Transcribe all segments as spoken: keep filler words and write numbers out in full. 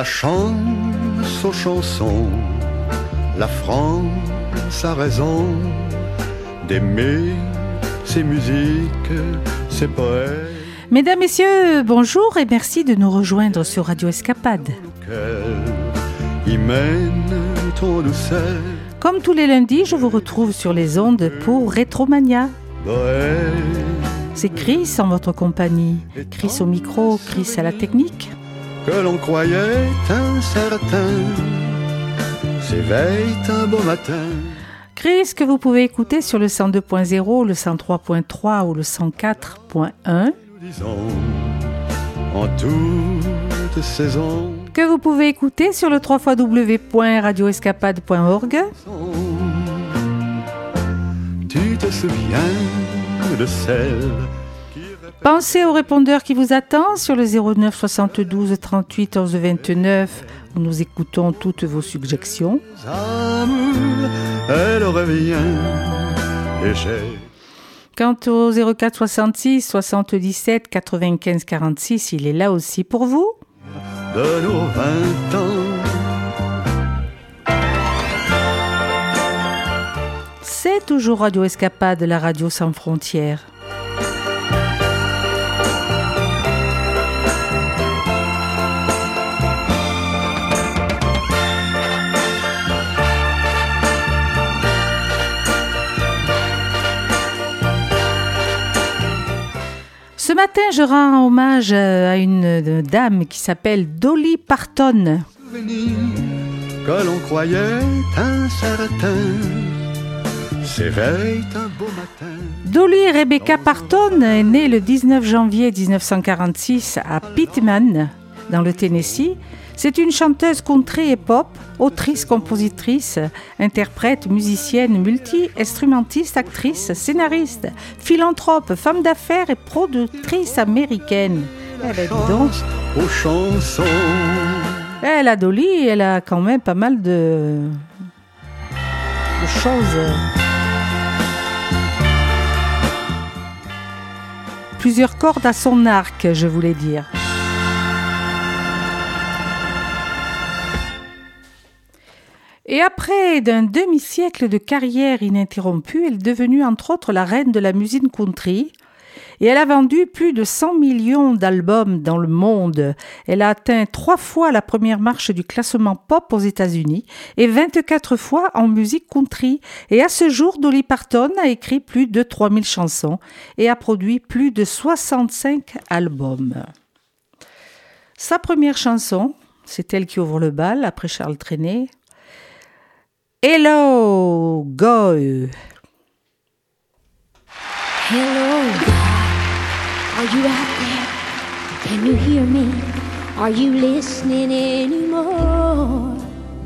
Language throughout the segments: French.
la chance aux chansons, la France a raison d'aimer ses musiques, ses poètes. Mesdames, Messieurs, bonjour et merci de nous rejoindre sur Radio Escapade. Y mène ton douceur. Comme tous les lundis, je vous retrouve sur les ondes pour Rétromania. C'est Chris en votre compagnie. Chris au micro, Chris à la technique. Que l'on croyait incertain s'éveille un beau matin. Chris que vous pouvez écouter sur le cent deux point zéro, le cent trois point trois ou le cent quatre point un. Nous disons en toute saison. Que vous pouvez écouter sur le w w w point radio escapade point org. Tu te souviens de celle qui... Pensez au répondeur qui vous attend sur le zéro neuf soixante-douze trente-huit onze vingt-neuf où nous écoutons toutes vos suggestions. Amour, elle revient et j'ai... Quant au zéro quatre soixante-six soixante-dix-sept quatre-vingt-quinze quarante-six, il est là aussi pour vous. De nos vingt ans. C'est toujours Radio Escapade, la radio sans frontières. Ce matin, je rends hommage à une dame qui s'appelle Dolly Parton. Que l'on croyait incertain s'éveille un beau matin. Dolly Rebecca Parton est née le dix-neuf janvier dix-neuf cent quarante-six à Pittman, dans le Tennessee. C'est une chanteuse country et pop, autrice, compositrice, interprète, musicienne, multi-instrumentiste, actrice, scénariste, philanthrope, femme d'affaires et productrice américaine. Elle est donc... aux chansons. Elle a Dolly, elle a quand même pas mal de, de choses. Plusieurs cordes à son arc, je voulais dire. Et après d'un demi-siècle de carrière ininterrompue, elle est devenue entre autres la reine de la musique country. Et elle a vendu plus de cent millions d'albums dans le monde. Elle a atteint trois fois la première marche du classement pop aux États-Unis et vingt-quatre fois en musique country. Et à ce jour, Dolly Parton a écrit plus de trois mille chansons et a produit plus de soixante-cinq albums. Sa première chanson, c'est elle qui ouvre le bal après Charles Trenet. Hello, go. Hello, God. Are you out there? Can you hear me? Are you listening anymore?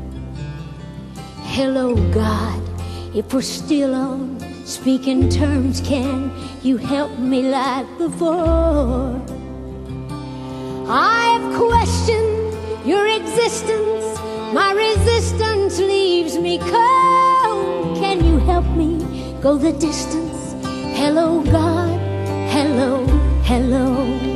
Hello, God. If we're still on speaking terms, can you help me like before? I've questioned your existence. My resistance leaves me cold. Can you help me go the distance? Hello, God. Hello, hello.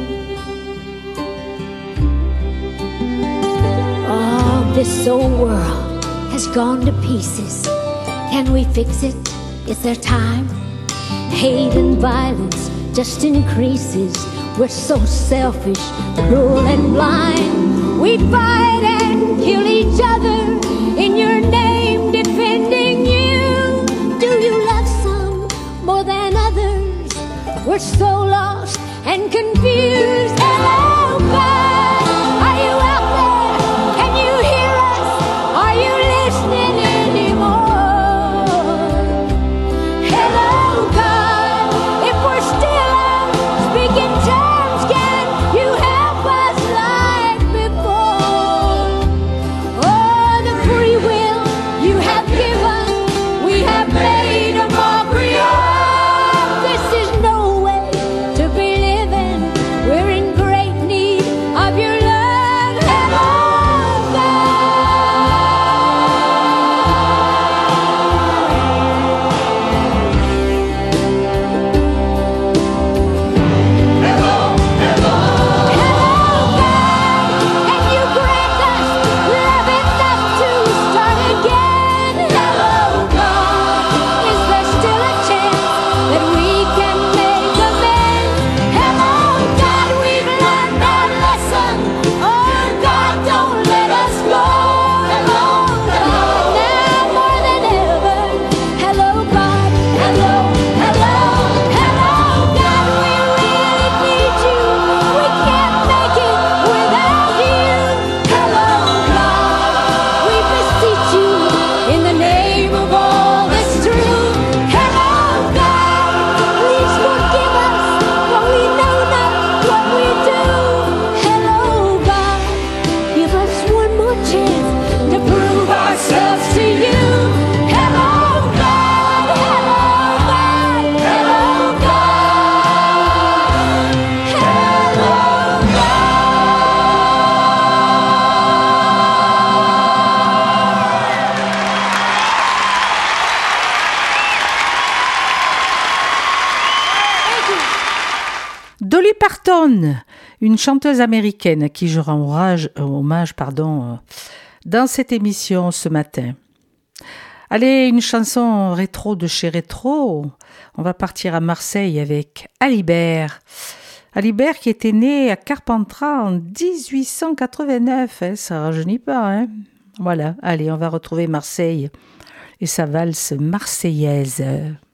Oh, this old world has gone to pieces. Can we fix it? Is there time? Hate and violence just increases. We're so selfish, cruel and blind. We fight and kill each other in your name, defending you. Do you love some more than others? We're so lost and confused. Hello, God, are you out there? Can you hear us? Are you listening anymore? Hello, God, if we're still on speaking terms, can you help us like before? Oh, the free will you have given, we have made a mockery of. This is no way to be living. We're in Dawn, une chanteuse américaine à qui je rends hommage, hommage pardon, dans cette émission ce matin. Allez, une chanson rétro de chez Rétro. On va partir à Marseille avec Alibert. Alibert qui était né à Carpentras en dix-huit cent quatre-vingt-neuf. Hein, ça ne rajeunit pas. Hein. Voilà, allez, on va retrouver Marseille et sa valse marseillaise.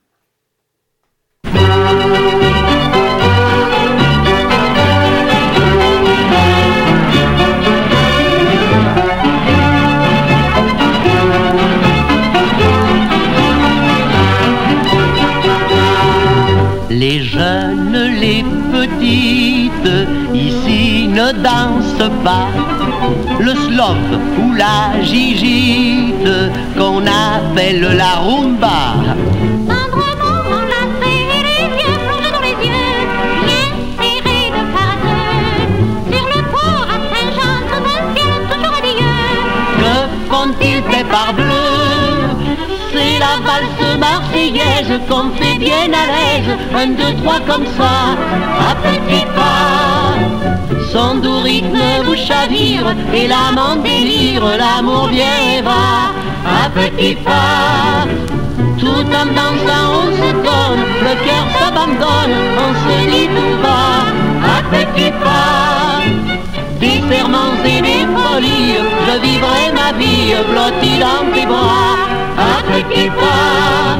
Les jeunes, les petites, ici ne dansent pas le slop ou la gigite qu'on appelle la rumba. Tendrement enlacés et les yeux plongés dans les yeux, bien serrés de part à deux, sur le port à Saint-Jean, sous un ciel toujours radieux. Que font-ils fait par bleu? C'est la valse marseillaise qu'on fait bien à l'aise, un, deux, trois comme ça, à petits pas. Son doux rythme vous chavire et l'âme en délire, l'amour vient et va, à petits pas. Tout en dansant on se donne, le cœur s'abandonne, on se dit tout bas, à petits pas. Des serments et des folies, je vivrai ma vie blottie dans tes bras, à petits pas.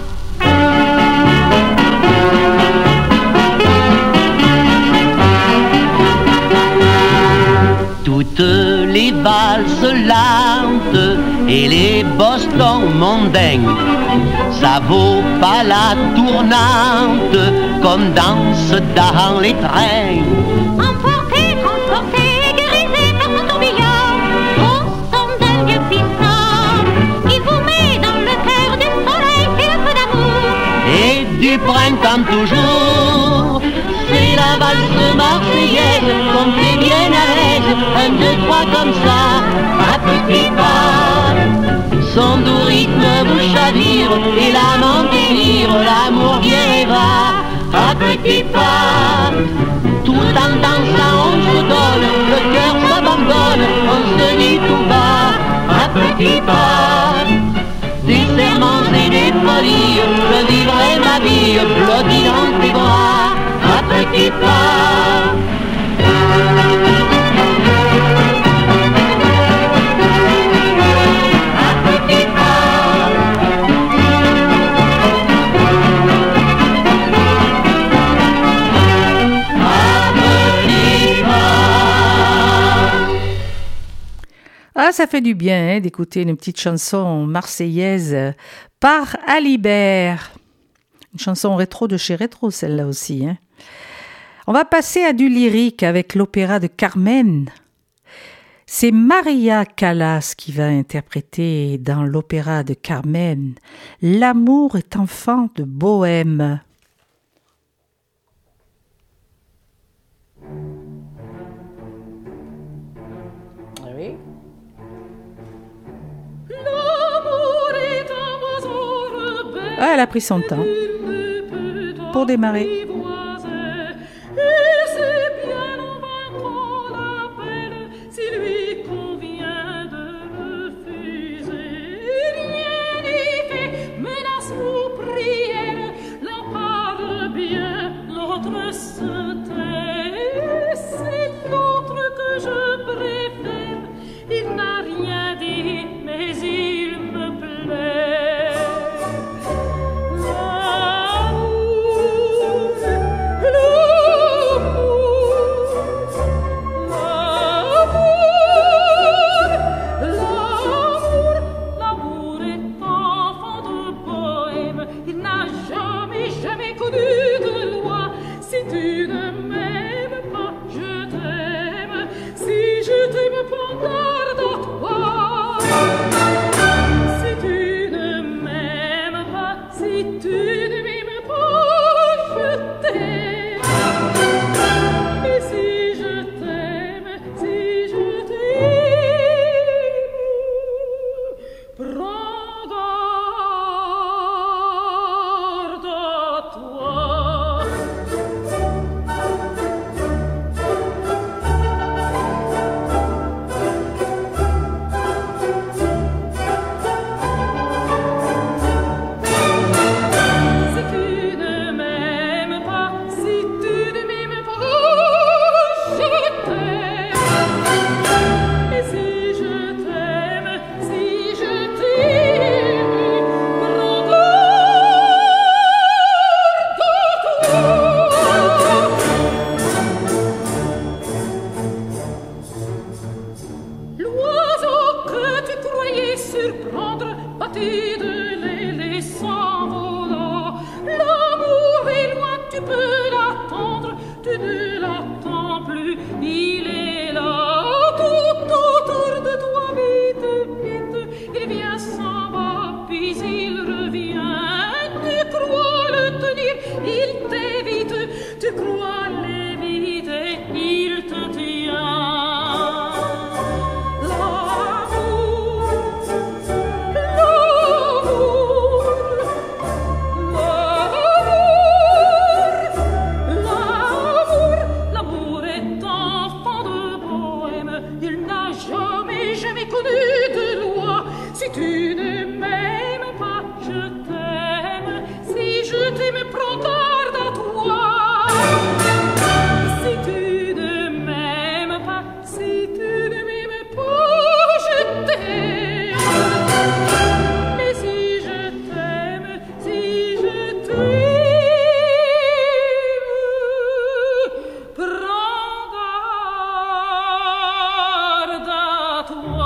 Toutes les valses lentes et les bostons mondains, ça vaut pas la tournante comme danse dans les trains. Emporté, transporté, grisé par son tourbillon, au son d'un vieux piston, qui vous met dans le cœur du soleil, c'est le feu d'amour. Et du printemps toujours, c'est la valse marseillaise qu'on fait bien à l'aise, un, deux, trois comme ça, à petits pas. Son doux rythme vous chavire et l'âme en délire, l'amour vient et va, à petits pas. Tout en dansant on se donne, le cœur s'abandonne, on se dit tout bas, à petits pas. Des serments et des folies, je vivrai ma vie blottie dans tes bras, à petits pas. Ah, ça fait du bien hein, d'écouter une petite chanson marseillaise par Alibert. Une chanson rétro de chez Rétro, celle-là aussi. Hein. On va passer à du lyrique avec l'opéra de Carmen. C'est Maria Callas qui va interpréter dans l'opéra de Carmen « L'amour est enfant de Bohème ». Oui. Ah, elle a pris son temps pour démarrer. L'amour surprendre, battus de l'aile et s'envolant. L'amour est loin, tu peux l'attendre, tu ne l'attends plus, il est là, tout autour de toi, vite, vite, il vient, s'en va, puis il revient. Tu crois le tenir, il t'évite, tu crois l'éviter, il te tient. Si tu ne m'aimes pas, je t'aime. Si je t'aime, prends garde à toi. Si tu ne m'aimes pas, si tu ne m'aimes pas, je t'aime. Mais si je t'aime, si je t'aime, prends garde à toi.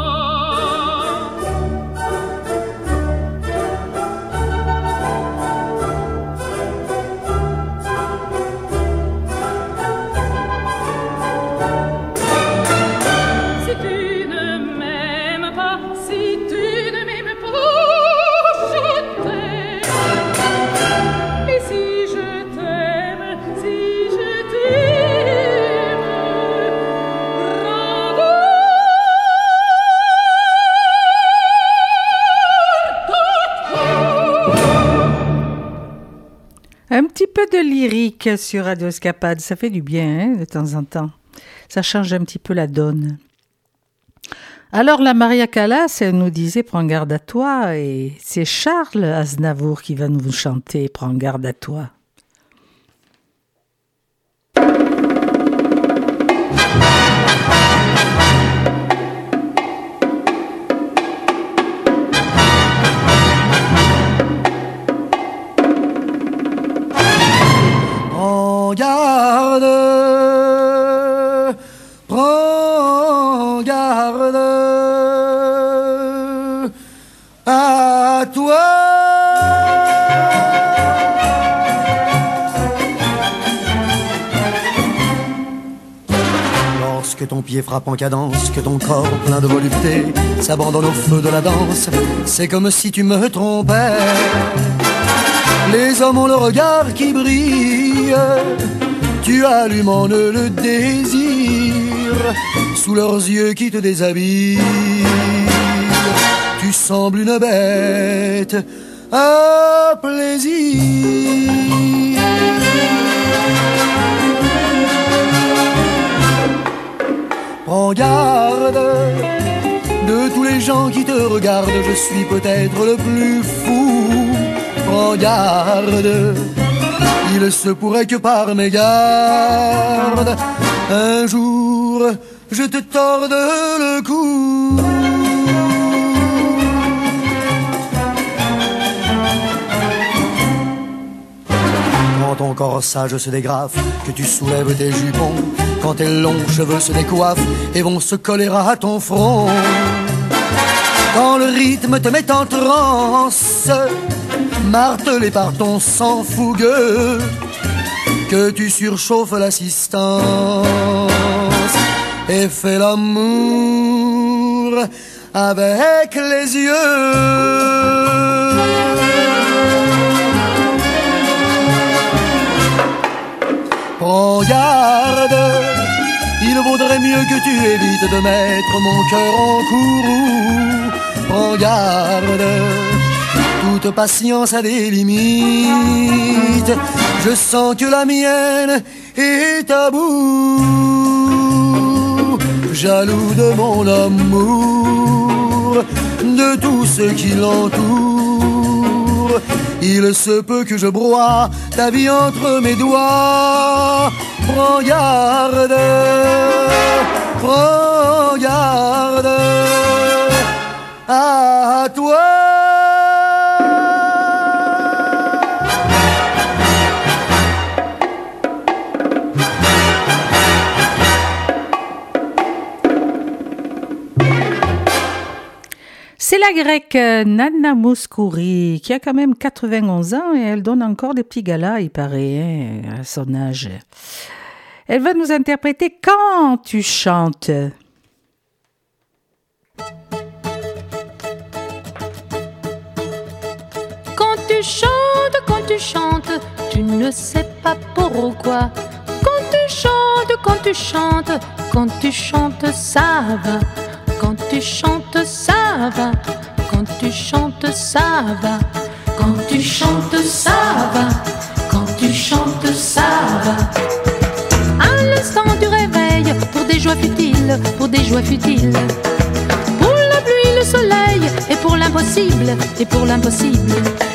Un petit peu de lyrique sur Radio Escapade, ça fait du bien hein, de temps en temps. Ça change un petit peu la donne. Alors la Maria Callas, elle nous disait « Prends garde à toi » et c'est Charles Aznavour qui va nous chanter « Prends garde à toi ». Prends garde, prends garde à toi. Lorsque ton pied frappe en cadence, que ton corps plein de volupté s'abandonne au feu de la danse, c'est comme si tu me trompais. Les hommes ont le regard qui brille, tu allumes en eux le désir, sous leurs yeux qui te déshabillent. Tu sembles une bête à plaisir. Prends garde de tous les gens qui te regardent, je suis peut-être le plus fou. Prends garde, il se pourrait que par mégarde, un jour je te torde le cou. Quand ton corsage se dégrafe, que tu soulèves tes jupons, quand tes longs cheveux se décoiffent et vont se coller à ton front, quand le rythme te met en transe, martelé par ton sang fougueux, que tu surchauffes l'assistance et fais l'amour avec les yeux. Prends garde, il vaudrait mieux que tu évites de mettre mon cœur en courroux. Prends garde, toute patience a des limites. Je sens que la mienne est à bout. Jaloux de mon amour, de tout ce qui l'entoure, il se peut que je broie ta vie entre mes doigts. Prends garde, prends garde à toi. C'est la grecque Nana Mouskouri, qui a quand même quatre-vingt-onze ans et elle donne encore des petits galas, il paraît, hein, à son âge. Elle va nous interpréter Quand tu chantes. Quand tu chantes, quand tu chantes, tu ne sais pas pourquoi. Quand tu chantes, quand tu chantes, quand tu chantes, ça va. Quand tu chantes, ça va. Quand tu chantes, ça va. Quand tu chantes, ça va. Quand tu chantes, ça va. À l'instant du réveil, pour des joies futiles, pour des joies futiles. Pour la pluie, le soleil, et pour l'impossible, et pour l'impossible.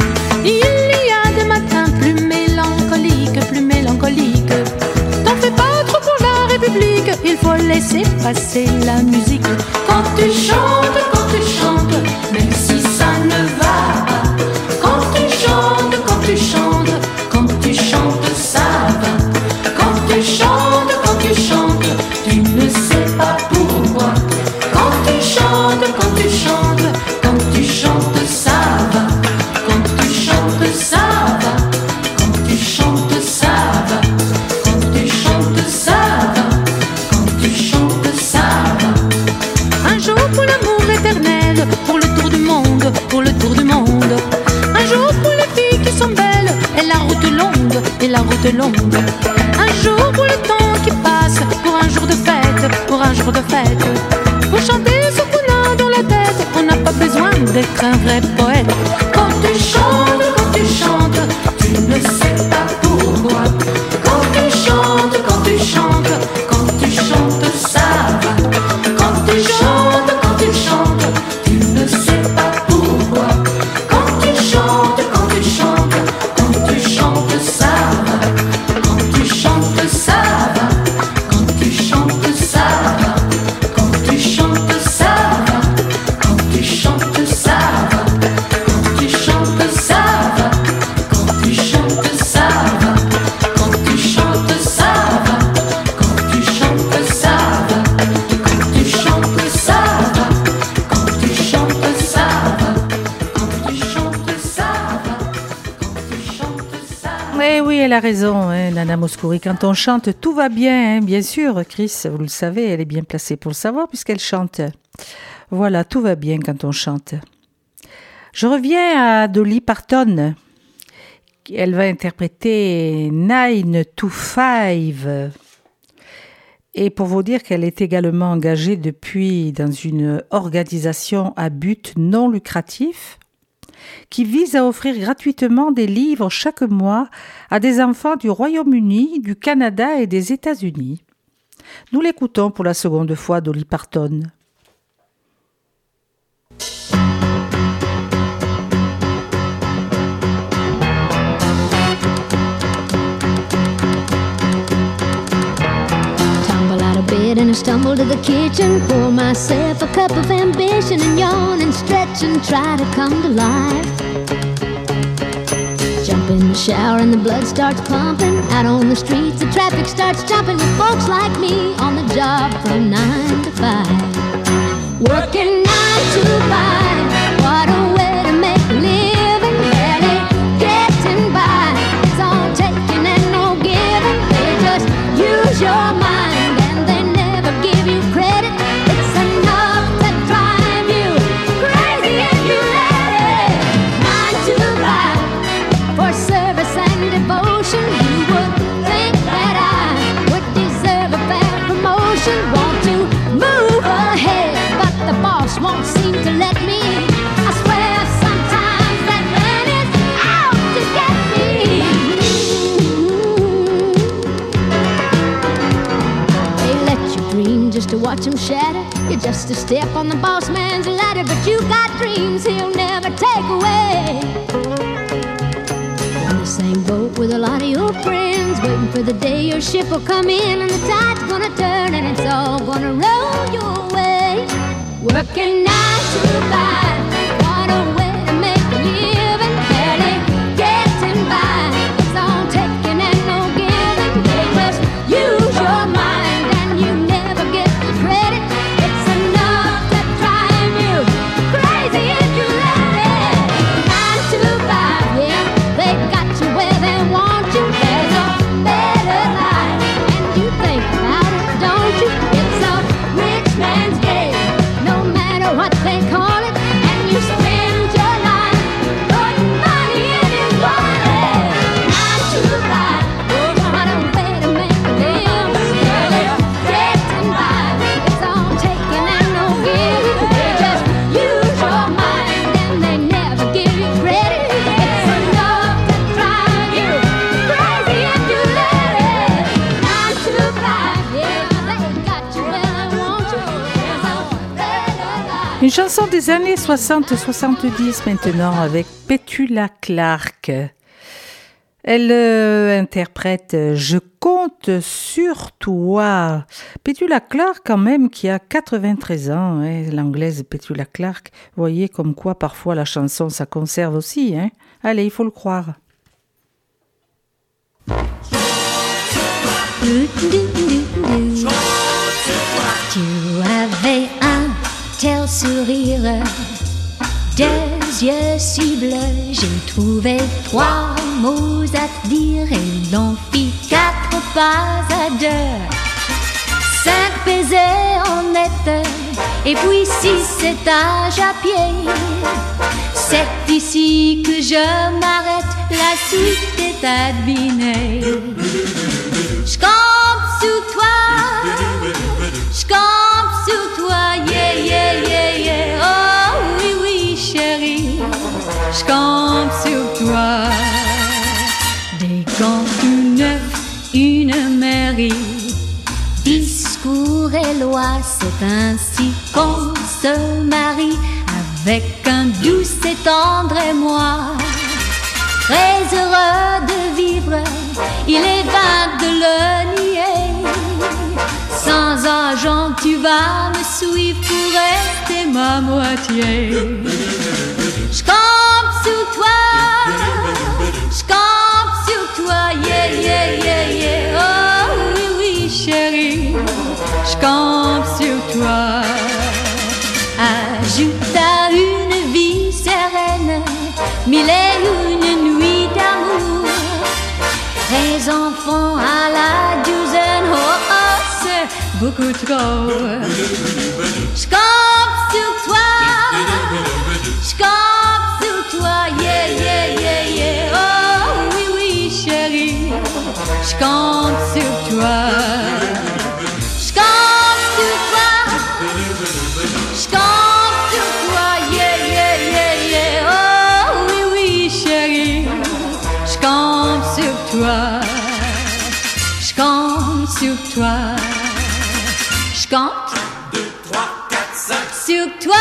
Il y a des matins plus mélancoliques, plus mélancoliques. T'en fais pas trop pour la République, il faut laisser passer la musique. Quand tu chantes, quand tu chantes, même si ça ne va pas. Quand tu chantes, quand tu chantes, quand tu chantes, ça va. Quand tu chantes, quand tu chantes, tu ne sais pas pourquoi. Quand tu chantes, quand tu chantes, quand tu chantes, ça va. Quand tu chantes, ça va. Quand tu chantes, ça va. Quand tu chantes, ça va. Quand tu chantes, ça va. Un jour pour l'amour éternel, pour le tour du monde, pour le tour du monde. Un jour pour les filles qui sont belles, et la route longue, et la route longue. Un jour pour le temps qui passe, pour un jour de fête, pour un jour de fête. Pour chanter ce qu'on a dans la tête, on n'a pas besoin d'être un vrai poète. Quand tu chantes, quand tu chantes, tu ne sais pas pourquoi. Quand tu chantes, quand tu chantes, quand tu chantes, ça va. Quand tu chantes, quand tu chantes, tu ne sais pas pourquoi. Quand tu chantes, quand tu chantes, quand tu chantes, ça va. Quand tu chantes, ça va. Quand tu chantes, ça va. Quand tu chantes, ça va. Quand tu chantes, ça va. Quand tu chantes, ça va. Quand tu chantes, ça va. Quand tu chantes, ça va. Quand tu chantes, ça va. Quand tu chantes, ça va. Quand tu chantes, ça va. Quand tu chantes, ça va. Quand tu chantes, ça va. Oui, oui, elle a raison, hein, Nana Mouskouri. Quand on chante, tout va bien, hein, bien sûr. Chris, vous le savez, elle est bien placée pour le savoir puisqu'elle chante. Voilà, tout va bien quand on chante. Je reviens à Dolly Parton. Elle va interpréter Nine to Five. Et pour vous dire qu'elle est également engagée depuis dans une organisation à but non lucratif qui vise à offrir gratuitement des livres chaque mois à des enfants du Royaume-Uni, du Canada et des États-Unis. Nous l'écoutons pour la seconde fois, Dolly Parton. Tumble out of bed and I stumble to the kitchen. Pour myself a cup of ambition and yawn and stretch and try to come to life. Jump in the shower and the blood starts pumping. Out on the streets the traffic starts jumping with folks like me on the job from nine to five. Working nine to five, what a way to make a living. Barely getting by, it's all taking and no giving. They just use your mind and they never give you credit. It's enough to drive you crazy if you let it. Nine to five, for service and devotion. You would think that I would deserve a fair promotion. Want to move ahead, but the boss won't seem to let me. I swear sometimes that man is out to get me. They let you dream just to watch him shatter. You're just a step on the boss man's ladder, but you got dreams he'll never take away. On the same boat with a lot of your friends, waiting for the day your ship will come in and the tide's gonna turn and it's all gonna roll your way. Working nine to five, what a way to make a living. Barely getting by, it's all taking and no giving. They just use your mind and you never get the credit. It's enough to drive you crazy if chanson des années soixante soixante-dix maintenant avec Petula Clark. Elle euh, interprète « Je compte sur toi ». Petula Clark quand même qui a quatre-vingt-treize ans, hein, l'anglaise Petula Clark. Vous voyez comme quoi parfois la chanson ça conserve aussi. Hein. Allez, il faut le croire. Tu avais un tel sourire, des yeux si bleus, j'ai trouvé trois mots à te dire et l'on fit quatre pas à deux. Cinq baisers en net et puis six étages à pied. C'est ici que je m'arrête, la suite est à deviner. J'campe sous toi, j'campe sous toi, yeah, yeah, yeah, yeah. Oh oui, oui, chérie, j'campe sur toi. Des gants tout neufs, une mairie, discours et loi, c'est ainsi qu'on se marie. Avec un doux et tendre émoi, très heureux de vivre, il est vain de le nier. Sans argent tu vas me suivre pour rester ma moitié. J'campe sur toi, j'campe sur toi, yeah, yeah, yeah, yeah. Oh oui, oui, chérie, j'campe sur toi. Ajoute à une vie sereine mille et une nuits d'amour. Treize enfants à la douzaine, oh oh, c'est beaucoup trop. J'campe sur toi, j'campe sur toi, yeah, yeah, yeah, yeah. Oh oui, oui, chérie, j'campe sur toi. J'campe sur toi, j'campe sur toi, yeah, yeah, yeah, yeah. Oh oui, oui, chérie, j'campe sur toi, j'campe sur toi, j'campe deux, trois, quatre, cinq sur toi.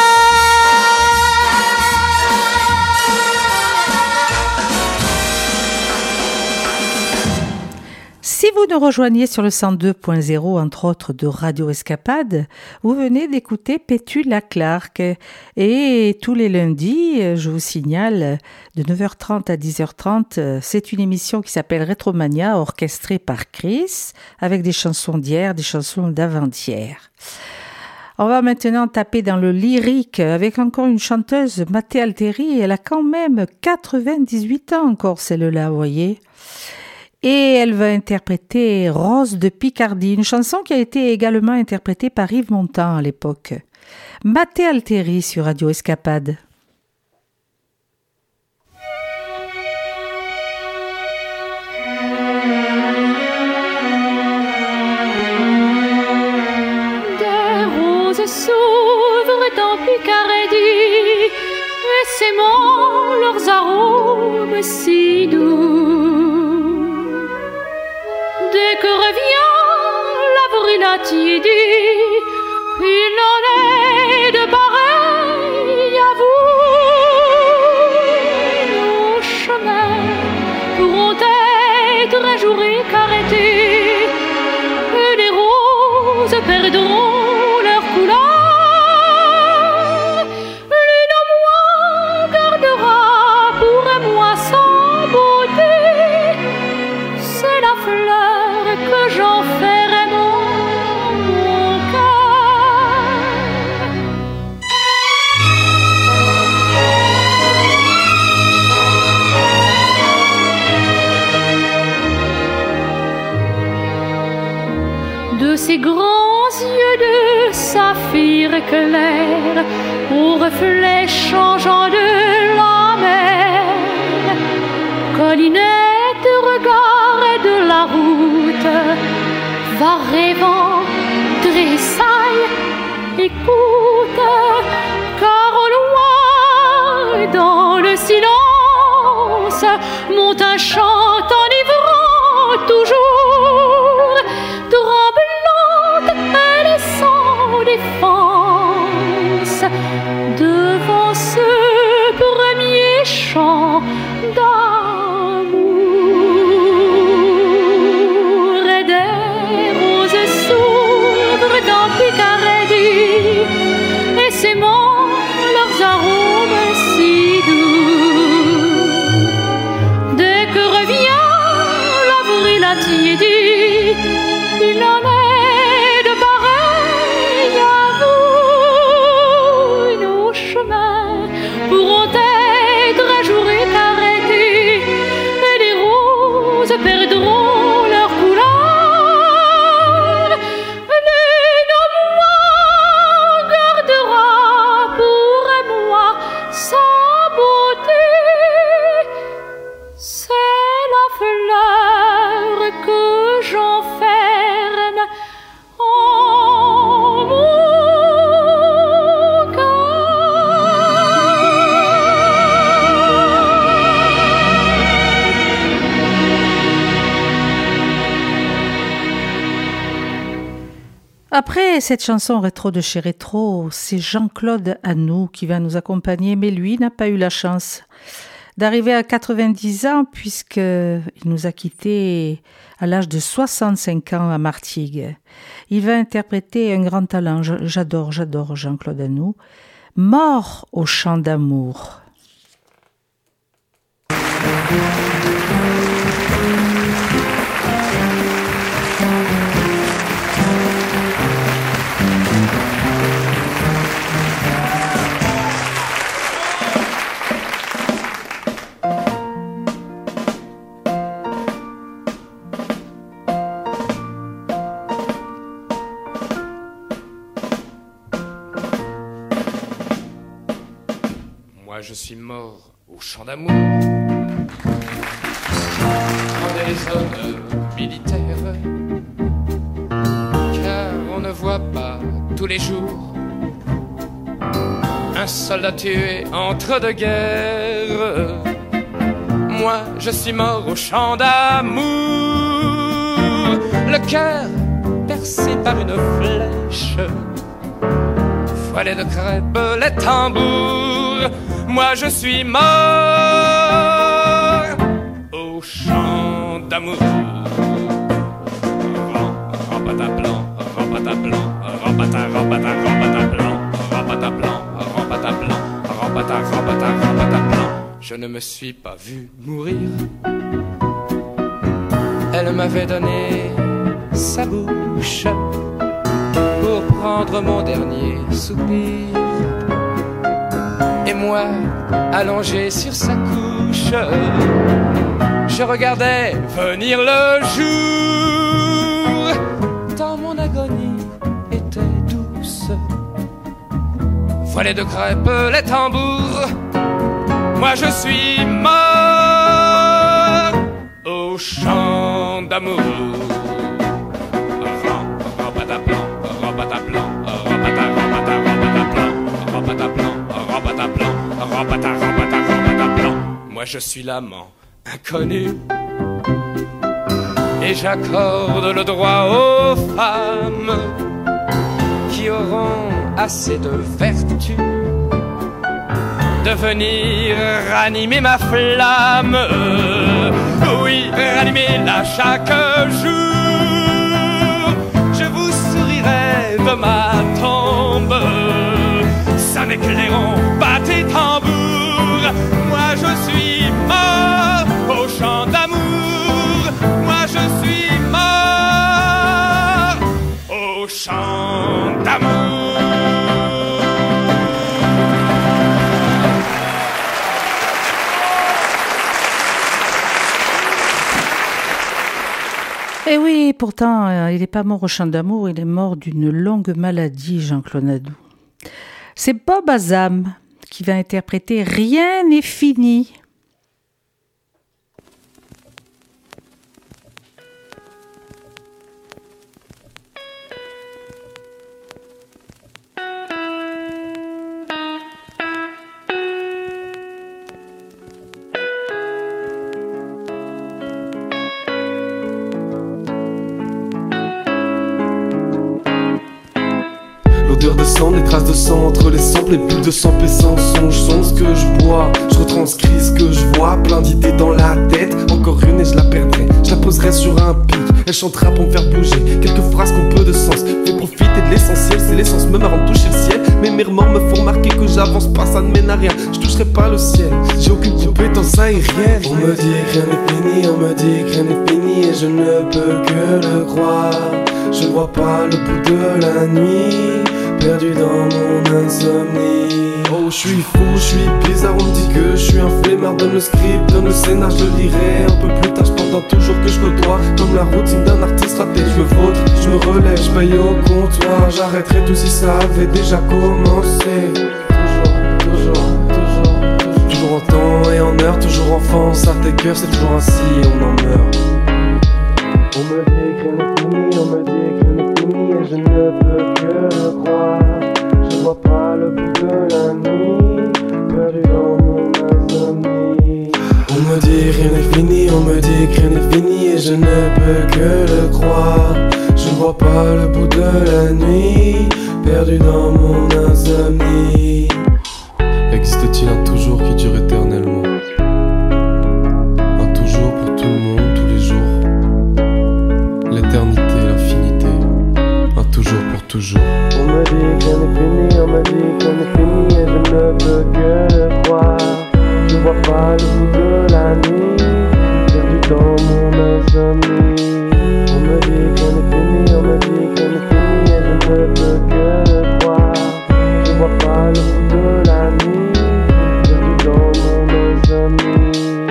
Si vous nous rejoignez sur le cent deux point zéro, entre autres de Radio Escapade, vous venez d'écouter Petula Clark. Et tous les lundis, je vous signale, de neuf heures trente à dix heures trente, c'est une émission qui s'appelle Retromania, orchestrée par Chris, avec des chansons d'hier, des chansons d'avant-hier. On va maintenant taper dans le lyrique avec encore une chanteuse, Matteo Altieri. Elle a quand même quatre-vingt-dix-huit ans encore, celle-là, vous voyez. Et elle va interpréter Rose de Picardie, une chanson qui a été également interprétée par Yves Montand à l'époque. Matteo Altieri sur Radio Escapade. Des roses s'ouvrent en Picardie et s'aimant leurs arômes si doux. Dès que revient l'avril à tiédi, il en est de pareil à vous. Nos chemins pourront être un jour écartés, et les roses perdront leur couleur. L'une en moi gardera pour moi sans beauté, c'est la fleur que j'en ferai mon, mon cœur. De ces grands yeux de saphir clair, au reflet changeant de la mer, collinette, regard de la route, va rêvant, tressaille, écoute, car au loin, dans le silence, monte un chant enivrant toujours, tremblante, elle est sans défense. t'y ai dit, il en est de pareil à vous. Nos chemins pourront être un jour arrêtés, et les roses perdront leur couleur. Néanmoins gardera pour moi sa beauté. C'est la fleur que j'enferme en mon Après cette chanson rétro de chez Rétro, c'est Jean-Claude Annou qui va nous accompagner, mais lui n'a pas eu la chance d'arriver à quatre-vingt-dix ans puisqu'il nous a quittés à l'âge de soixante-cinq ans à Martigues. Il va interpréter un grand talent, j'adore, j'adore Jean-Claude Annou, Mort au chant d'amour. Moi je suis mort au champ d'amour. Dans des zones militaires, car on ne voit pas tous les jours un soldat tué entre deux guerres. Moi je suis mort au champ d'amour, le cœur percé par une flèche, voilé de crêpe les tambours. Moi je suis mort au champ d'amour. Rampata blanc, rampata blanc, rampata, rampata, rampata blanc, rampata blanc, rampata blanc, rampata, rampata, rampata blanc. Je ne me suis pas vu mourir. Elle m'avait donné sa bouche pour prendre mon dernier soupir. Et moi, allongé sur sa couche, je regardais venir le jour. Tant mon agonie était douce, voilée de crêpe les tambours. Moi je suis mort au champ d'amour. Rampata blanc, rampata blanc, rampata, rampata, rampata blanc, rampata blanc, rampata blanc, rampata, rampata, rampata blanc. Moi je suis l'amant inconnu, et j'accorde le droit aux femmes qui auront assez de vertu de venir ranimer ma flamme. Oui, ranimez-la chaque jour. Je vous sourirai de ma tombe. Sonne éclairons, battez tambour. Moi je suis mort au champ d'amour. Moi je suis mort au champ d'amour. Et oui, pourtant, euh, il n'est pas mort au champ d'amour, il est mort d'une longue maladie, Jean-Claude Annou. C'est Bob Azam qui va interpréter Rien n'est fini. L'odeur de sang, les traces de sang entre les samples, les bulles de sang sans songe sont ce que je bois. Je retranscris ce que je vois, plein d'idées dans la tête. Encore une et je la perdrai, je la poserai sur un pic. Elle chantera pour me faire bouger, quelques phrases qui ont peu de sens. Fais profiter de l'essentiel, c'est l'essence même avant de toucher le ciel. Mes mirements me font remarquer que j'avance pas, ça ne mène à rien. Je toucherai pas le ciel, j'ai aucune compétence aérienne. On me dit que rien n'est fini, on me dit que rien n'est fini, et je ne peux que le croire. Je ne vois pas le bout de la nuit, perdu dans mon insomnie. Oh, je suis fou, je suis bizarre, on me dit que je suis un flemmard. Donne le script, donne le scénar, je le lirai un peu plus tard. Je pendant toujours que je côtoie, comme la routine d'un artiste raté. Je me vautre, je me relève, je paye au comptoir. J'arrêterai tout si ça avait déjà commencé. Toujours, toujours, toujours, toujours, toujours en temps et en heure, toujours enfant, ça tes cœurs, c'est toujours ainsi, on en meurt. On me dit que rien n'est fini, on me dit que rien n'est fini, et je ne peux que le croire. Je vois pas le bout de la nuit, perdu dans mon insomnie. On me dit rien n'est fini, on me dit que rien n'est fini, et je ne peux que le croire. Je ne vois pas le bout de la nuit, perdu dans mon insomnie. Existe-t-il un toujours qui dure éternellement? Un toujours pour tout le monde, tous les jours. L'éternité, l'infinité, un toujours pour toujours. On me dit que rien n'est fini, on me dit que rien n'est fini, et je ne peux que le croire. Je vois pas le bout de la nuit, perdu dans mon insomnie. On me dit que rien n'est fini, on me dit que rien n'est fini, et je ne peux que le croire. Je vois pas le bout de la nuit, perdu dans mon insomnie.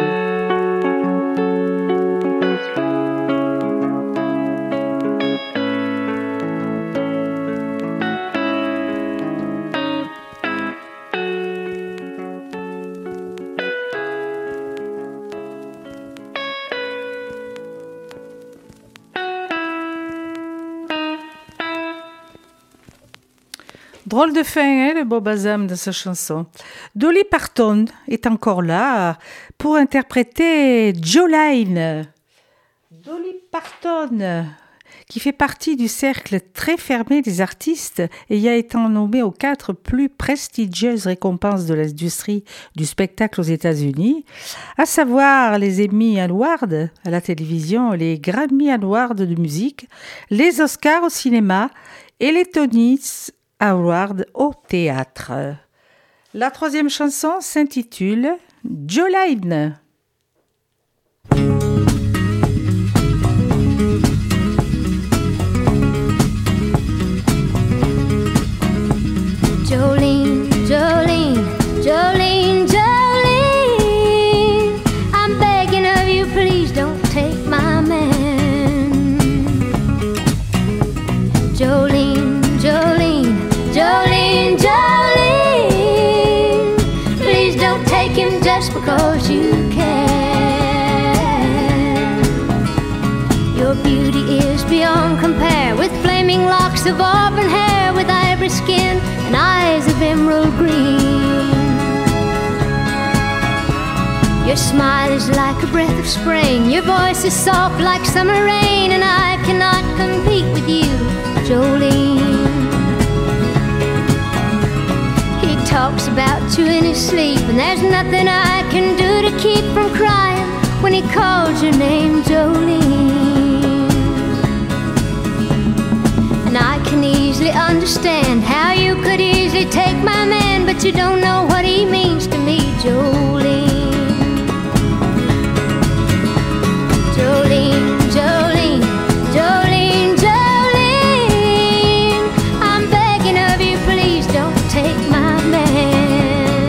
Drôle de fin, hein, le Bob Azam de sa chanson. Dolly Parton est encore là pour interpréter Jolene. Dolly Parton, qui fait partie du cercle très fermé des artistes et y a été nommée aux quatre plus prestigieuses récompenses de l'industrie du spectacle aux États-Unis, à savoir les Emmy Awards à la télévision, les Grammy Awards de musique, les Oscars au cinéma et les Tonys Award au théâtre. La troisième chanson s'intitule Jolene. Jolene, Jolene, Jolene, Jolene, I'm begging of you, please don't take my man. Jolene, Jolene, Jolene, Jolene, please don't take him just because you can. Your beauty is beyond compare, with flaming locks of auburn hair, with ivory skin and eyes of emerald green. Your smile is like a breath of spring, your voice is soft like summer rain, and I cannot compete with you, Jolene. He talks about you in his sleep, and there's nothing I can do to keep from crying when he calls your name, Jolene. And I can easily understand how you could easily take my man, but you don't know what he means to me, Jolene. Jolene, Jolene, Jolene, Jolene, I'm begging of you, please don't take my man.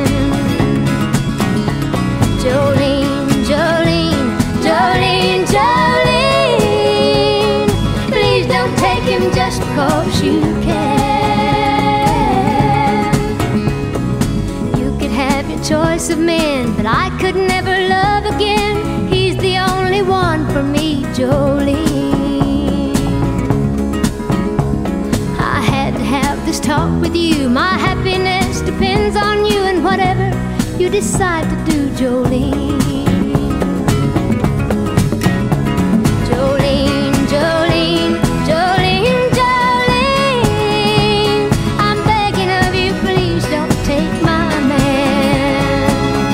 Jolene, Jolene, Jolene, Jolene, please don't take him just because you can. You could have your choice of men, but I could never love again. He's the only one for me, Jolene. I had to have this talk with you. My happiness depends on you, and whatever you decide to do, Jolene. Jolene, Jolene, Jolene, Jolene, I'm begging of you, please don't take my man.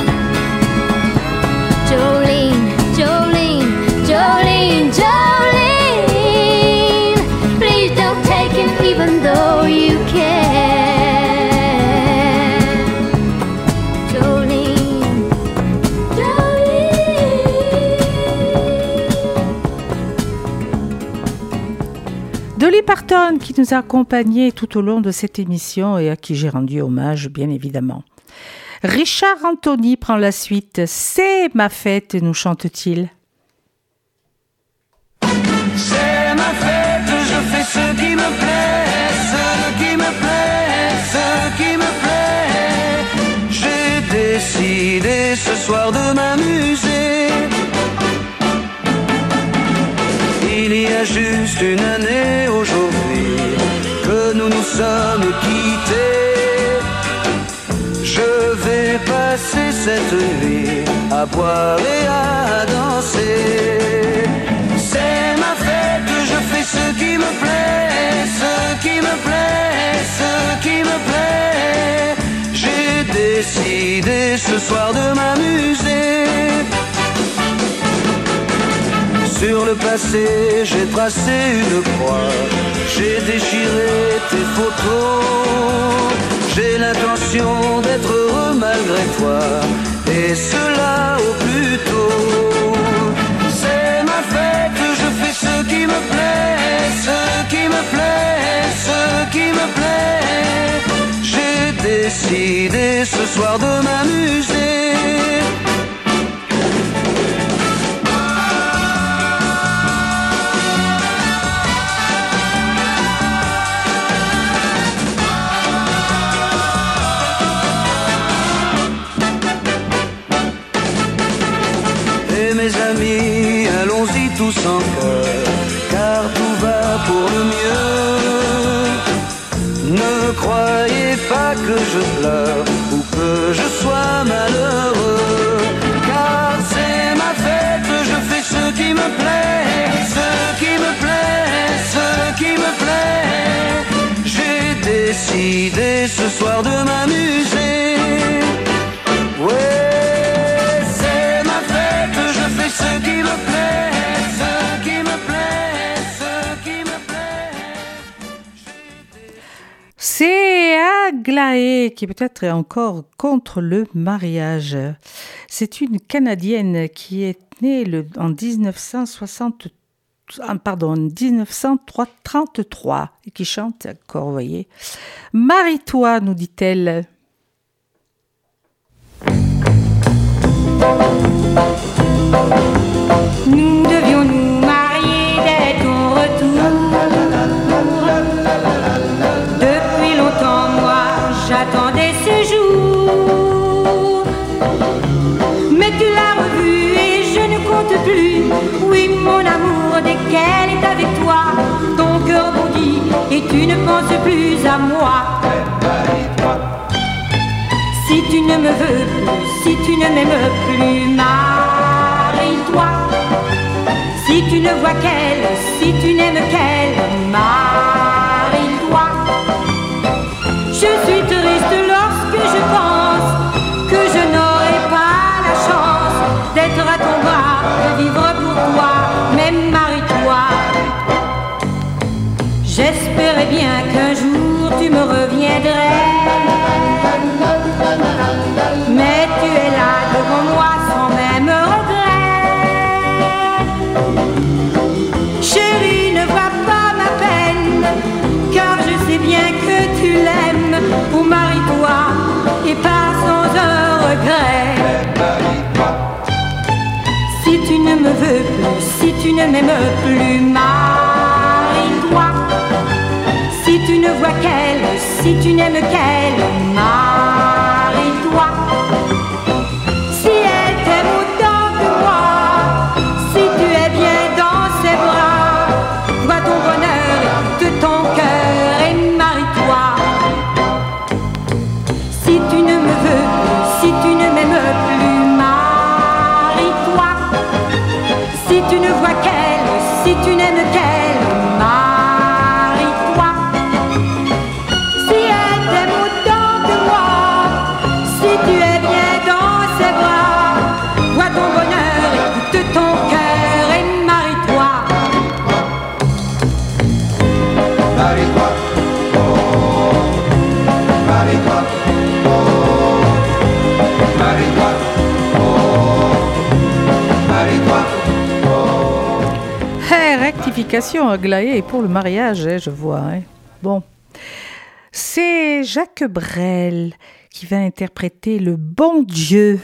Jolene, Jolene, Jolene, Jolene, please don't take him even though you can. Jolene, Jolene, Parton qui nous a accompagnés tout au long de cette émission et à qui j'ai rendu hommage, bien évidemment. Richard Anthony prend la suite. C'est ma fête, nous chante-t-il. C'est ma fête, je fais ce qui me plaît, ce qui me plaît, ce qui me plaît. J'ai décidé ce soir de m'amuser. Il y a juste une année aujourd'hui que nous nous sommes quittés. Je vais passer cette nuit à boire et à danser. C'est ma fête, je fais ce qui me plaît, ce qui me plaît, ce qui me plaît. J'ai décidé ce soir de m'amuser. Sur le passé, j'ai tracé une croix, j'ai déchiré tes photos. J'ai l'intention d'être heureux malgré toi, et cela au plus tôt. C'est ma fête, je fais ce qui me plaît, ce qui me plaît, ce qui me plaît. J'ai décidé ce soir de m'amuser. Mes amis, allons-y tous en chœur, car tout va pour le mieux. Ne croyez pas que je pleure ou que je sois malheureux, car c'est ma fête, je fais ce qui me plaît, ce qui me plaît, ce qui me plaît. J'ai décidé ce soir de m'amuser. Ouais. Ce qui me plaît, ce qui me plaît, ce qui me plaît. C'est Aglaé qui peut-être est encore contre le mariage. C'est une Canadienne qui est née le, en dix-neuf cent soixante, pardon, dix-neuf cent trente-trois et qui chante encore, vous voyez. Marie-toi, nous dit-elle. Nous devions nous marier dès ton retour. Depuis longtemps, moi, j'attendais ce jour. Mais tu l'as revu et je ne compte plus. Oui, mon amour, dès qu'elle est avec toi, ton cœur bondit et tu ne penses plus à moi. Si tu ne me veux plus, si tu ne m'aimes plus, marie-toi. Si tu ne vois qu'elle, si tu n'aimes qu'elle, marie-toi. Je suis triste lorsque je pense que je n'aurai pas la chance d'être à ton bras, de vivre pour toi, mais marie-toi. J'espérais bien qu'un jour tu me reviendrais, mais tu es là devant moi sans même regret. Chérie, ne vois pas ma peine, car je sais bien que tu l'aimes. Ou marie-toi et pas sans un regret. Si tu ne me veux plus, si tu ne m'aimes plus, marie-toi. Si tu ne vois qu'elle, si tu n'aimes qu'elle, marie-toi. Si elle t'aime autant que moi, si tu es bien dans ses bras, vois ton bonheur, écoute ton cœur et marie-toi. Si tu ne me veux plus, si tu ne m'aimes plus, marie-toi. Si tu ne vois qu'elle, si tu n'aimes qu'elle, marie-toi. identification Aglaé pour le mariage, hein, je vois. Hein. Bon. C'est Jacques Brel qui va interpréter Le Bon Dieu.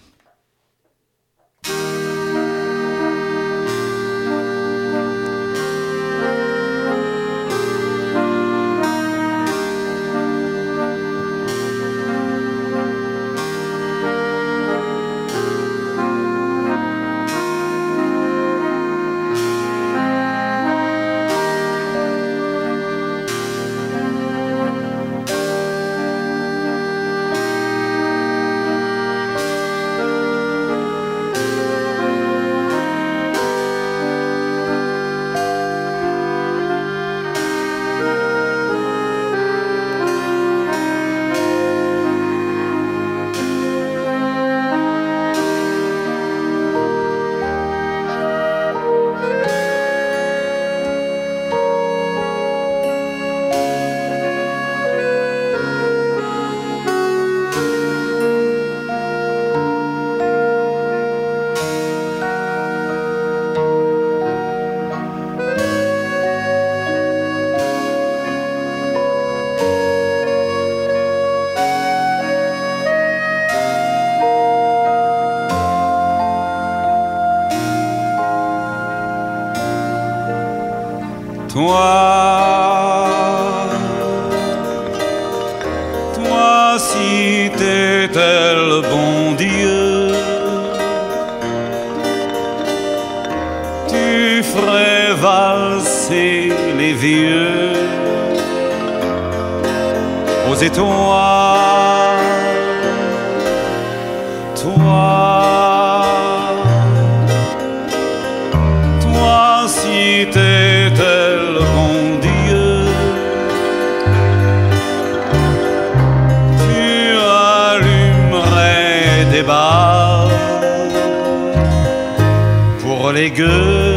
Toi, toi si t'étais le bon Dieu, tu ferais valser les vieux aux étoiles. Toi, toi si t'étais le bon Dieu, tu allumerais des bals pour les gueux.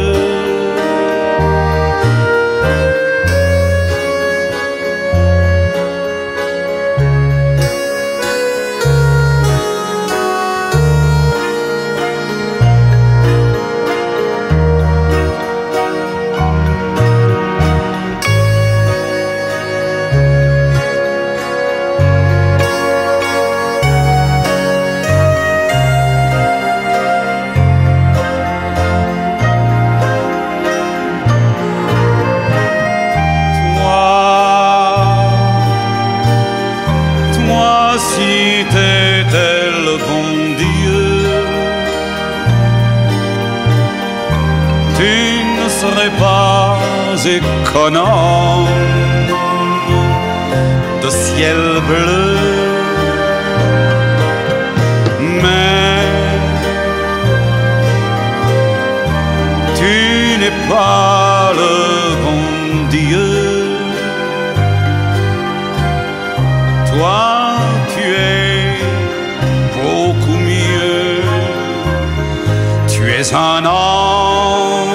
Pas économe de ciel bleu, mais tu n'es pas le bon Dieu. Toi, tu es beaucoup mieux. Tu es un homme.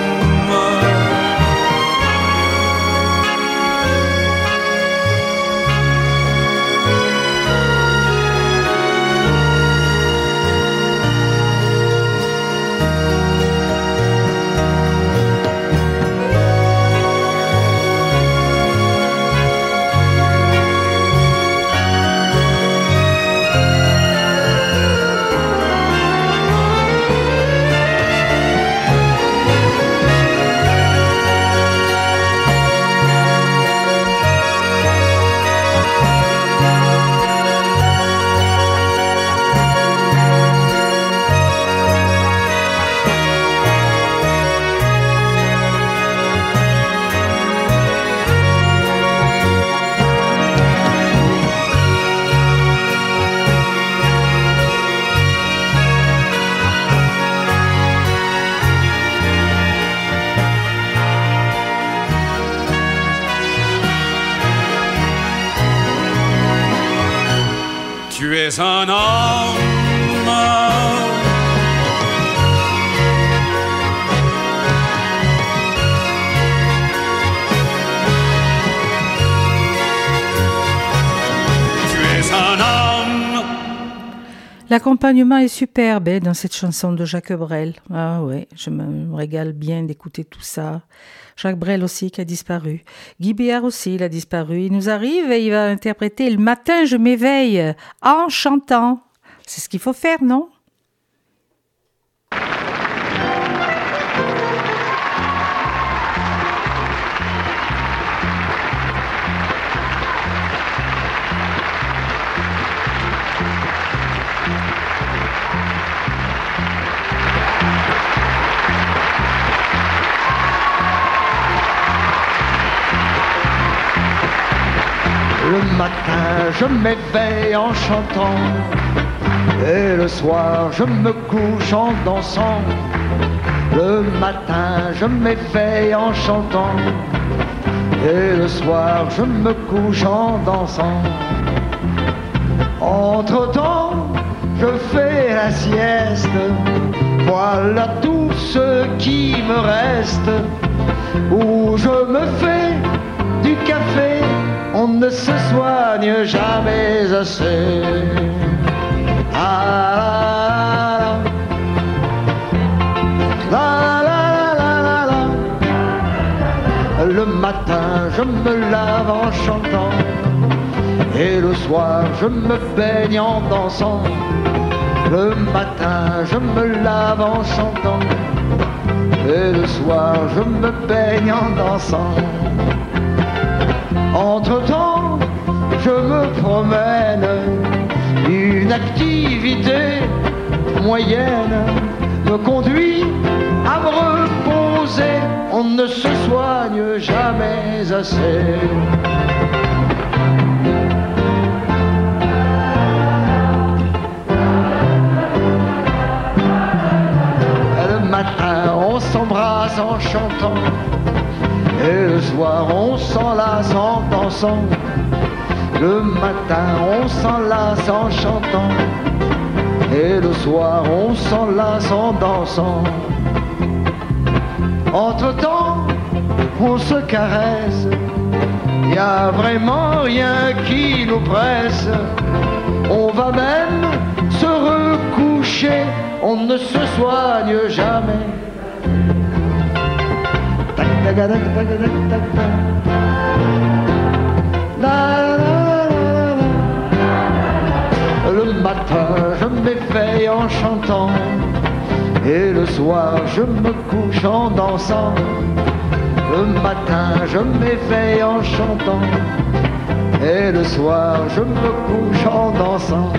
Tu es un homme. Tu es un homme. L'accompagnement est superbe hein, dans cette chanson de Jacques Brel. Ah ouais, je me régale bien d'écouter tout ça. Jacques Brel aussi qui a disparu. Guy Béard aussi, il a disparu. Il nous arrive et il va interpréter « Le matin, je m'éveille » en chantant. C'est ce qu'il faut faire, non ? Le matin, je m'éveille en chantant, et le soir, je me couche en dansant. Le matin, je m'éveille en chantant, et le soir, je me couche en dansant. Entre-temps, je fais la sieste, voilà tout ce qui me reste, où je me fais du café. On ne se soigne jamais assez. Ah, la, la, la, la, la. Le matin, je me lave en chantant, et le soir, je me baigne en dansant. Le matin, je me lave en chantant, et le soir, je me baigne en dansant. Entre-temps, je me promène, une activité moyenne me conduit à me reposer. On ne se soigne jamais assez. Le matin, on s'embrasse en chantant, et le soir on s'enlace en dansant. Le matin on s'enlace en chantant, et le soir on s'enlace en dansant. Entre-temps on se caresse, y a vraiment rien qui nous presse. On va même se recoucher, on ne se soigne jamais. Le matin, je m'éveille en chantant, et le soir, je me couche en dansant. Le matin, je m'éveille en chantant, et le soir, je me couche en dansant.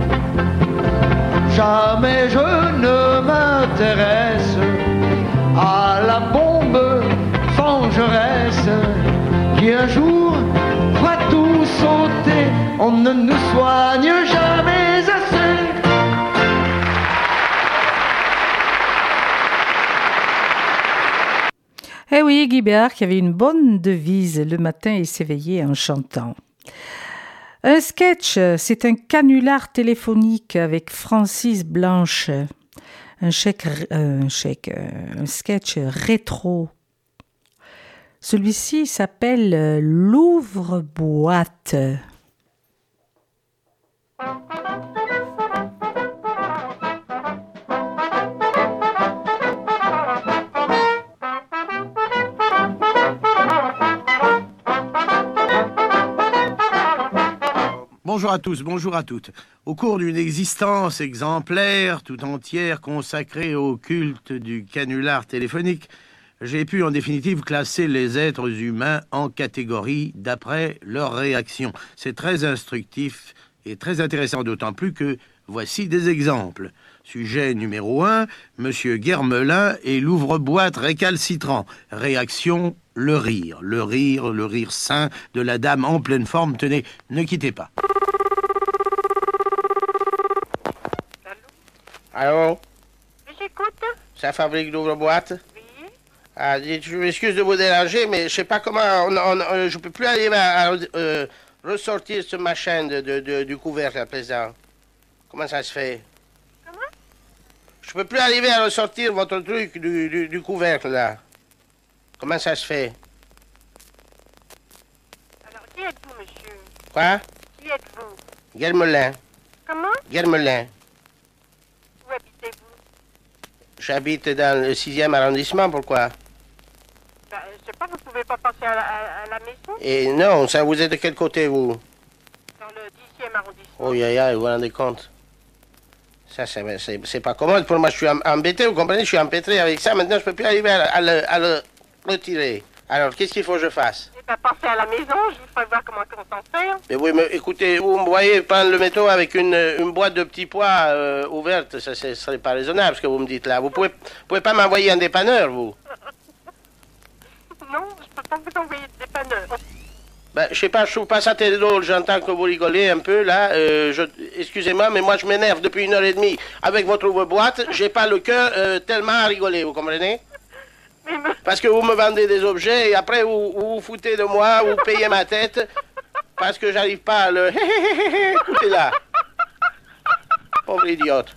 Jamais je ne m'intéresse à la bombe vengeresse qui un jour va tout sauter. On ne nous soigne jamais assez. Eh oui, Guy Béard qui avait une bonne devise le matin et s'éveillait en chantant. Un sketch, c'est un canular téléphonique avec Francis Blanche. Un chèque, un chèque, un sketch rétro. Celui-ci s'appelle l'ouvre-boîte. Bonjour à tous, bonjour à toutes. Au cours d'une existence exemplaire, tout entière, consacrée au culte du canular téléphonique, j'ai pu en définitive classer les êtres humains en catégories d'après leurs réactions. C'est très instructif et très intéressant, d'autant plus que voici des exemples. Sujet numéro un, Monsieur Guermelin et l'ouvre-boîte récalcitrant. Réaction, le rire. Le rire, le rire sain de la dame en pleine forme. Tenez, ne quittez pas. Allô? J'écoute. Ça fabrique l'ouvre-boîte? Oui. Ah, je m'excuse de vous déranger, mais je sais pas comment... On, on, on, je peux plus arriver à, à euh, ressortir ce machin de, de, de, du couvercle à présent. Comment ça se fait? Comment? Je peux plus arriver à ressortir votre truc du, du, du couvercle, là. Comment ça se fait? Alors, qui êtes-vous, monsieur? Quoi? Qui êtes-vous? Guermelin. Comment? Guermelin. J'habite dans le sixième arrondissement, pourquoi? Bah, je sais pas, vous pouvez pas passer à la, à, à la maison? Et non, ça, vous êtes de quel côté, vous? Dans le dixième arrondissement. Oh, ya, ya, vous vous rendez compte? Ça, c'est, c'est, c'est pas commode pour moi, je suis em- embêté, vous comprenez? Je suis empêtré avec ça, maintenant je peux plus arriver à, à le, à le retirer. Alors, qu'est-ce qu'il faut que je fasse? Eh ben, passez à la maison, je vous ferai voir comment on s'en sert. Mais oui, mais écoutez, vous me voyez prendre le métro avec une, une boîte de petits pois euh, ouverte, ça ne serait pas raisonnable ce que vous me dites là. Vous pouvez, pouvez pas m'envoyer un dépanneur, vous? Non, je peux pas vous envoyer de dépanneur. Ben, je sais pas, je trouve pas ça très drôle, j'entends que vous rigolez un peu là. Euh, je, excusez-moi, mais moi je m'énerve depuis une heure et demie avec votre ouvre-boîte. J'ai pas le cœur euh, tellement à rigoler, vous comprenez? Parce que vous me vendez des objets et après vous vous, vous foutez de moi, vous payez ma tête parce que j'arrive pas à le... Écoutez là. Pauvre idiote.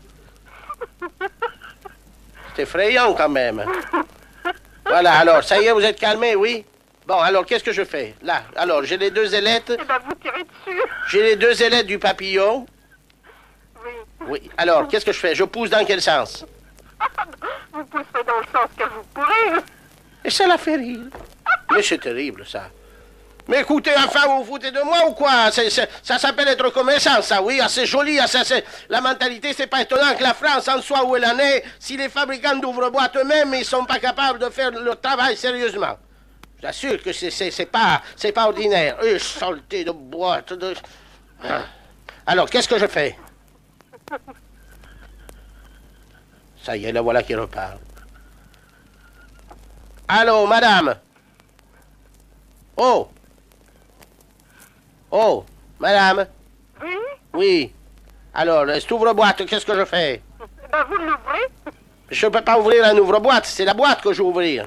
C'est effrayant quand même. Voilà, alors, ça y est, vous êtes calmé, oui? Bon, alors, qu'est-ce que je fais? Là, alors, j'ai les deux ailettes. Eh ben, vous tirez dessus. J'ai les deux ailettes du papillon. Oui. Oui, alors, qu'est-ce que je fais? Je pousse dans quel sens? Vous pousserez dans le sens que vous pourrez. Et ça la fait rire. Mais c'est terrible, ça. Mais écoutez, enfin, vous vous foutez de moi ou quoi? C'est, c'est, ça s'appelle être commerçant, ça, oui, assez joli, assez, assez... La mentalité, c'est pas étonnant que la France en soit où elle en est, si les fabricants d'ouvre-boîtes eux-mêmes, ils sont pas capables de faire leur travail sérieusement. Je vous assure que c'est, c'est, c'est pas, c'est pas ordinaire. Une saleté de boîte, de... Alors, qu'est-ce que je fais? Ça y est, la voilà qui repart. Allô, madame? Oh! Oh, madame? Oui? Oui. Alors, cet ouvre-boîte, qu'est-ce que je fais? Eh ben, vous l'ouvrez. Je ne peux pas ouvrir un ouvre-boîte, c'est la boîte que je vais ouvrir.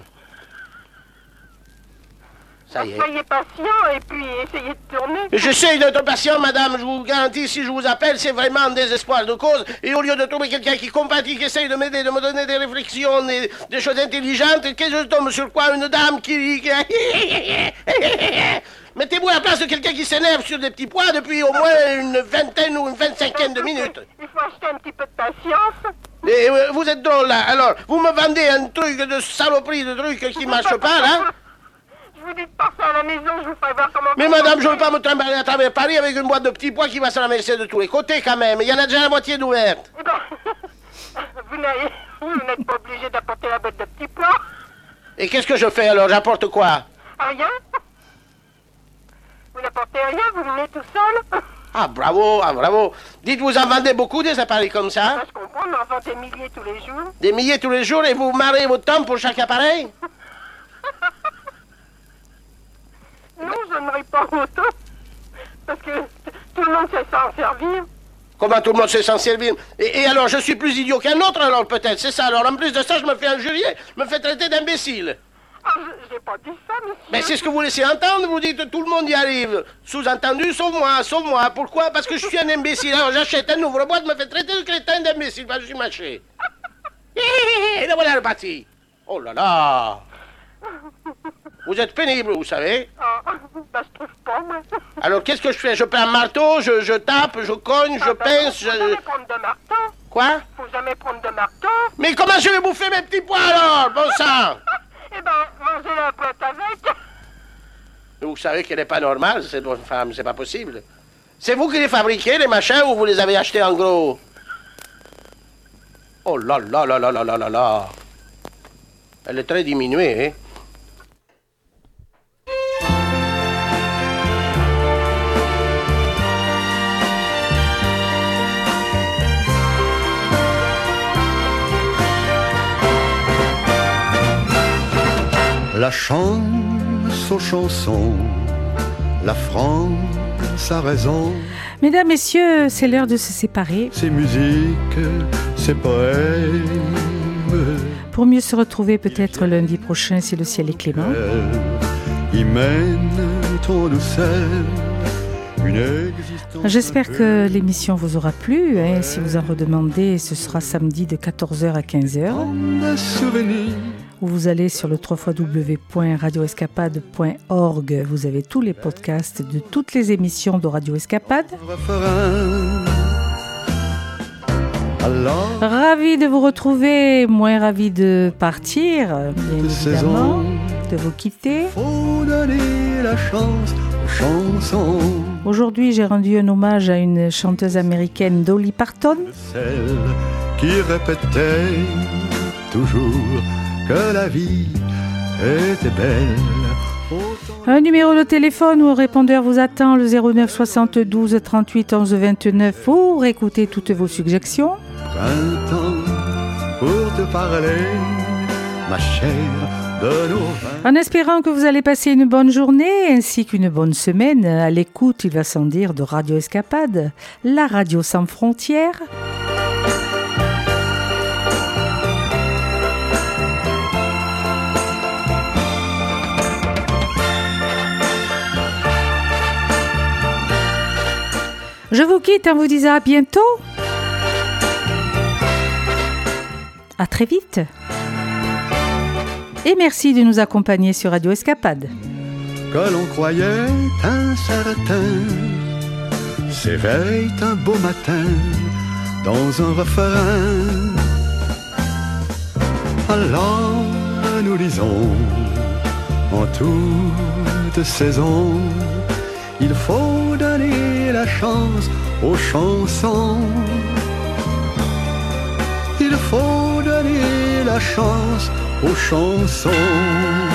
Ça y est. Soyez patient et puis essayez de tourner. J'essaie d'être patient, madame, je vous garantis, si je vous appelle, c'est vraiment en désespoir de cause. Et au lieu de trouver quelqu'un qui compatit, qui essaye de m'aider, de me donner des réflexions, des, des choses intelligentes, que je tombe sur quoi? Une dame qui... qui... Mettez-vous à la place de quelqu'un qui s'énerve sur des petits pois depuis au moins une vingtaine ou une vingt-cinquaine de minutes. Il faut acheter un petit peu de patience. Et euh, vous êtes drôle, là. Alors, vous me vendez un truc de saloperie, de truc qui marche pas, là? Je vous dis de passer à la maison, je vous ferai voir comment... Mais madame, je ne veux pas me trimballer à travers Paris avec une boîte de petits pois qui va se ramasser de tous les côtés, quand même. Il y en a déjà la moitié d'ouverte. Eh ben, vous n'avez- vous n'êtes pas obligé d'apporter la boîte de petits pois. Et qu'est-ce que je fais, alors? J'apporte quoi? Rien. Vous n'apportez rien, vous venez tout seul. Ah, bravo, ah, bravo. Dites, vous en vendez beaucoup des appareils comme ça? Je comprends, on en vend des milliers tous les jours. Des milliers tous les jours et vous marrez votre temps pour chaque appareil? Non, je n'aurai pas autant. Parce que tout le monde sait s'en servir. Comment tout le monde sait s'en servir? Et, et alors, je suis plus idiot qu'un autre, alors, peut-être, c'est ça. Alors, en plus de ça, je me fais injurier, me fais traiter d'imbécile. Ah, je- j'ai pas dit ça, monsieur. Mais c'est ce que vous laissez entendre, vous dites tout le monde y arrive. Sous-entendu, sauf moi, sauf moi. Pourquoi? Parce que je suis un imbécile. Alors j'achète un ouvre-boîte, me fait traiter de crétin d'imbécile, parce que je suis mâché. Et là voilà reparti. Oh là là. Vous êtes pénible, vous savez. Ah, bah, je trouve pas, moi. Alors qu'est-ce que je fais? Je prends un marteau, je, je tape, je cogne, je Ah, bah, pince, Faut jamais je... prendre de marteau. Quoi? Faut jamais prendre de marteau. Mais comment je vais bouffer mes petits pois alors? Bon sang. Eh ben, mangez la boîte avec. Vous savez qu'elle n'est pas normale, cette bonne femme, c'est pas possible. C'est vous qui les fabriquez, les machins, ou vous les avez achetés en gros? Oh là là là là là là là là. Elle est très diminuée, hein? La chance aux chansons, la France a raison. Mesdames, Messieurs, c'est l'heure de se séparer. Ces musiques, ces poèmes, Pour mieux se retrouver peut-être lundi prochain si le ciel est clément. y mènent en douceur une existence. J'espère que l'émission vous aura plu. Hein. Si vous en redemandez, ce sera samedi de quatorze heures à quinze heures. Un souvenir. Où vous allez sur le w w w point radio escapade point org. Vous avez tous les podcasts de toutes les émissions de Radio Escapade. Refrain. Alors, Ravi de vous retrouver, moins ravi de partir, bien évidemment, de vous quitter. faut donner la chance aux chansons. Aujourd'hui, j'ai rendu un hommage à une chanteuse américaine, Dolly Parton. Celle qui répétait toujours que la vie était belle. Un numéro de téléphone ou un répondeur vous attend, le zéro neuf soixante-douze trente-huit onze vingt-neuf, pour écouter toutes vos suggestions. Printemps pour te parler, ma chère, de nos vingt. En espérant que vous allez passer une bonne journée ainsi qu'une bonne semaine à l'écoute, il va sans dire, de Radio Escapade, la radio sans frontières. Je vous quitte en vous disant à bientôt. À très vite. Et merci de nous accompagner sur Radio Escapade. Que l'on croyait incertain s'éveille un beau matin dans un refrain. Alors nous lisons en toute saison, il faut donner la chance aux chansons. Il faut donner la chance aux chansons.